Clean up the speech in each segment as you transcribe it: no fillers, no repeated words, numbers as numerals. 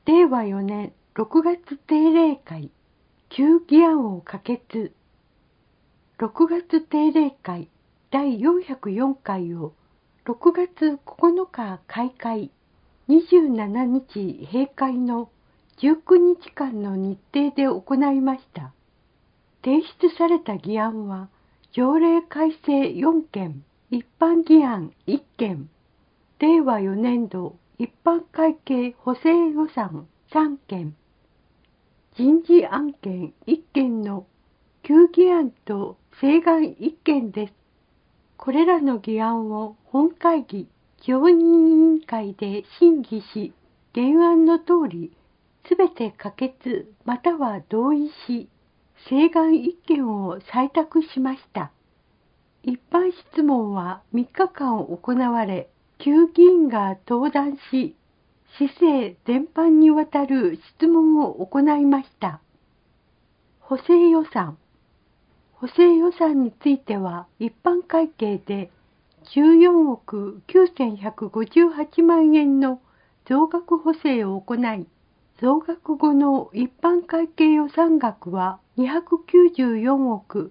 令和4年6月定例会、旧議案を可決。6月定例会第404回を6月9日開会、27日閉会の19日間の日程で行いました。提出された議案は、条例改正4件、一般議案1件、令和4年度一般会計補正予算3件、人事案件1件の旧議案と請願1件です。これらの議案を本会議常任委員会で審議し、原案の通り、すべて可決または同意し、請願1件を採択しました。一般質問は3日間行われ、旧議員が登壇し、市政全般にわたる質問を行いました。補正予算。補正予算については、一般会計で14億9158万円の増額補正を行い、増額後の一般会計予算額は294億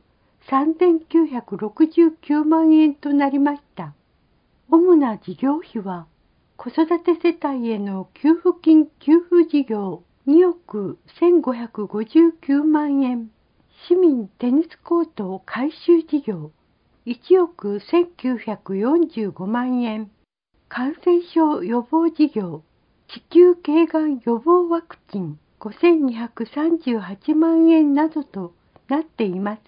3969万円となりました。主な事業費は、子育て世帯への給付金給付事業2億1559万円、市民テニスコート改修事業1億1945万円、感染症予防事業子宮頸がん予防ワクチン5238万円などとなっています。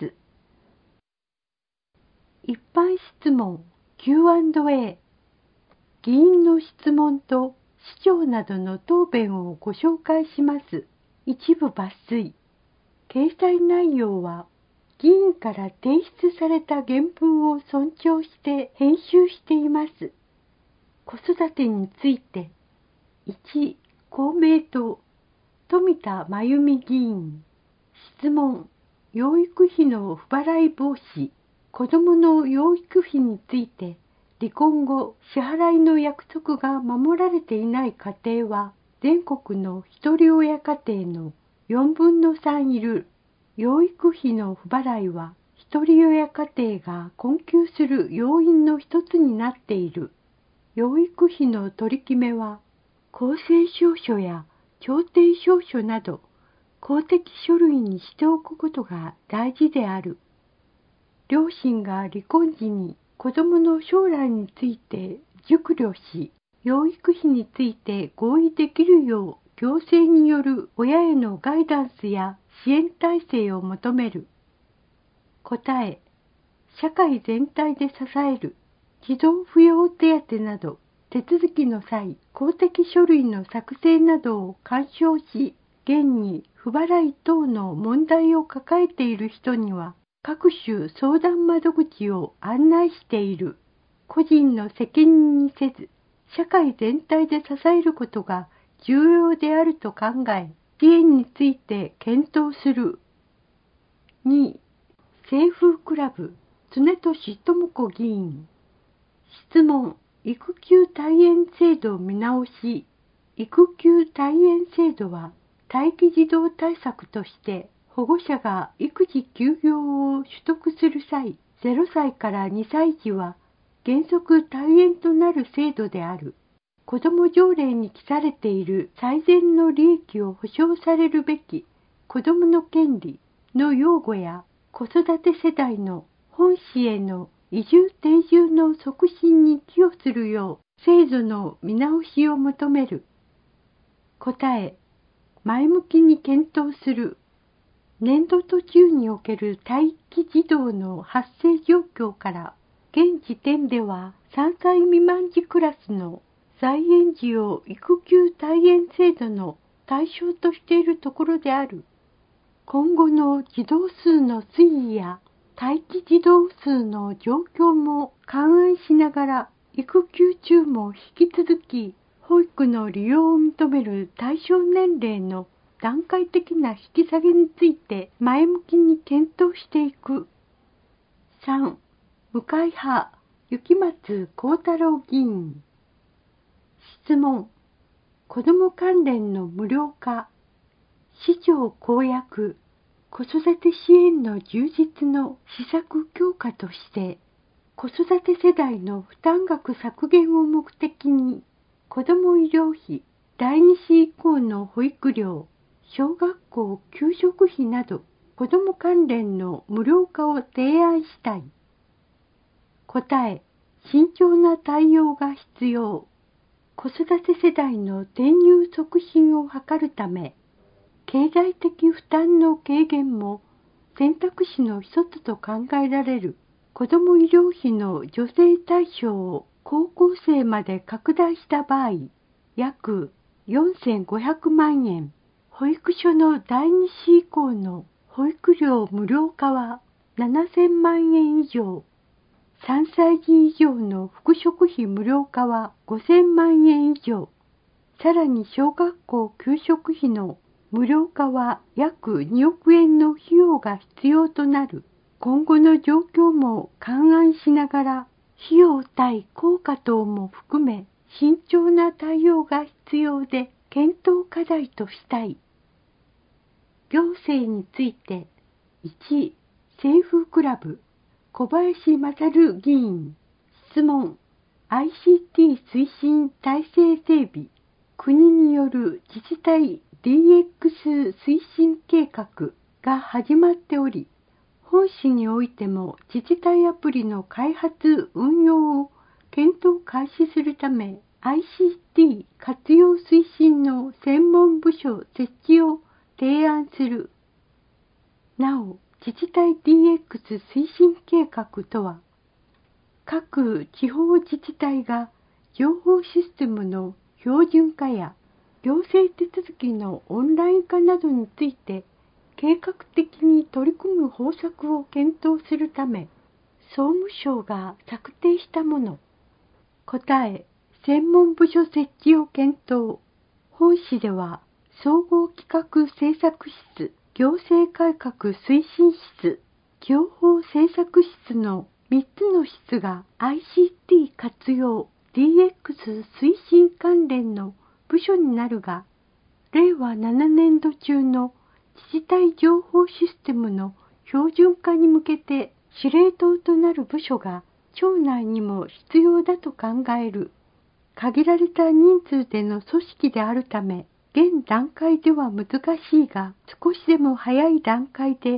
一般質問 Q&A、 議員の質問と市長などの答弁をご紹介します。一部抜粋。掲載内容は議員から提出された原文を尊重して編集しています。子育てについて、1、公明党、富田真由美議員。質問、養育費の不払い防止。子どもの養育費について、離婚後、支払いの約束が守られていない家庭は、全国の一人親家庭の4分の3いる。養育費の不払いは、一人親家庭が困窮する要因の一つになっている。養育費の取り決めは、公正証書や調停証書など、公的書類にしておくことが大事である。両親が離婚時に子どもの将来について熟慮し、養育費について合意できるよう行政による親へのガイダンスや支援体制を求める。答え、社会全体で支える児童扶養手当など手続きの際、公的書類の作成などを干渉し、現に不払い等の問題を抱えている人には、各種相談窓口を案内している。個人の責任にせず、社会全体で支えることが重要であると考え、支援について検討する。2、清風クラブ、常俊智子議員。質問、育休退園制度見直し。育休退園制度は、待機児童対策として、保護者が育児休業を取得する際、0歳から2歳児は原則退園となる制度である。子ども条例に記されている最善の利益を保障されるべき子どもの権利の擁護や子育て世代の本市への移住定住の促進に寄与するよう制度の見直しを求める。答え、前向きに検討する。年度途中における待機児童の発生状況から、現時点では3歳未満児クラスの在園児を育休退園制度の対象としているところである。今後の児童数の推移や待機児童数の状況も勘案しながら、育休中も引き続き保育の利用を認める対象年齢の段階的な引き下げについて前向きに検討していく。3、無会派、雪松幸太郎議員。質問、 子ども関連の無料化、市場公約、子育て支援の充実の施策強化として、子育て世代の負担額削減を目的に、子ども医療費、第2子以降の保育料、小学校給食費など、子ども関連の無料化を提案したい。答え、慎重な対応が必要。子育て世代の転入促進を図るため、経済的負担の軽減も選択肢の一つと考えられる子ども医療費の助成対象を高校生まで拡大した場合、約4500万円、保育所の第2子以降の保育料無料化は7000万円以上、3歳児以上の服食費無料化は5000万円以上、さらに小学校給食費の無料化は約2億円の費用が必要となる。今後の状況も勘案しながら、費用対効果等も含め、慎重な対応が必要で検討課題としたい。行政について、1、政府クラブ、小林勝議員、質問、ICT 推進体制整備、国による自治体 DX 推進計画が始まっており、本市においても自治体アプリの開発・運用を検討開始するため、ICT 活用推進の専門部署設置を提案する。なお、自治体 DX 推進計画とは、各地方自治体が情報システムの標準化や行政手続きのオンライン化などについて計画的に取り組む方策を検討するため、総務省が策定したもの。答え、専門部署設置を検討。本市では、総合企画政策室、行政改革推進室、情報政策室の3つの室が ICT 活用 DX 推進関連の部署になるが、令和7年度中の自治体情報システムの標準化に向けて司令塔となる部署が庁内にも必要だと考える。限られた人数での組織であるため、現段階では難しいが、少しでも早い段階で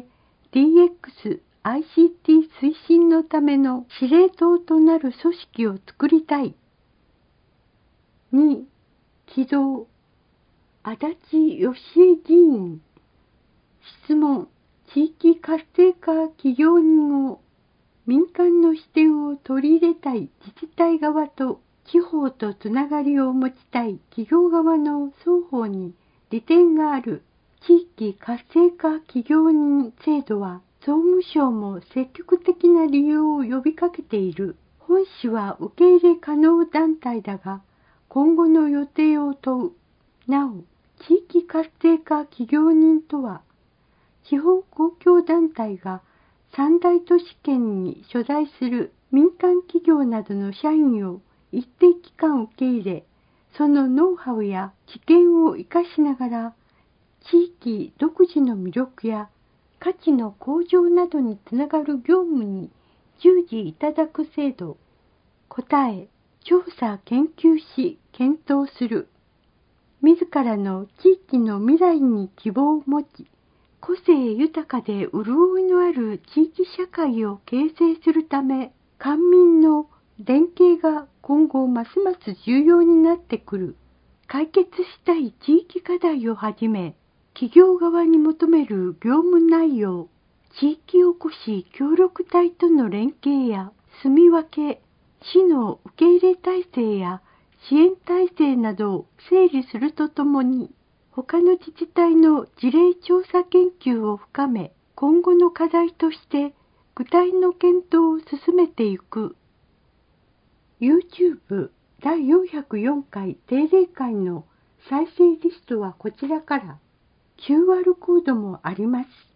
DX、ICT 推進のための司令塔となる組織を作りたい。2、起動。足立義恵議員。質問、地域活性化企業人を民間の視点を取り入れたい自治体側と地方とつながりを持ちたい企業側の双方に利点がある地域活性化企業人制度は総務省も積極的な利用を呼びかけている。本市は受け入れ可能団体だが今後の予定を問う。なお、地域活性化企業人とは地方公共団体が三大都市圏に所在する民間企業などの社員を一定期間受け入れ、そのノウハウや知見を生かしながら、地域独自の魅力や価値の向上などにつながる業務に従事いただく制度。答え、調査研究し検討する。自らの地域の未来に希望を持ち、個性豊かで潤いのある地域社会を形成するため、官民の連携が今後ますます重要になってくる。解決したい地域課題をはじめ、企業側に求める業務内容、地域おこし協力隊との連携や住み分け、市の受け入れ体制や支援体制などを整理するとともに、他の自治体の事例調査研究を深め、今後の課題として具体の検討を進めていく。YouTube 第404回定例会の再生リストはこちらから。QR コードもあります。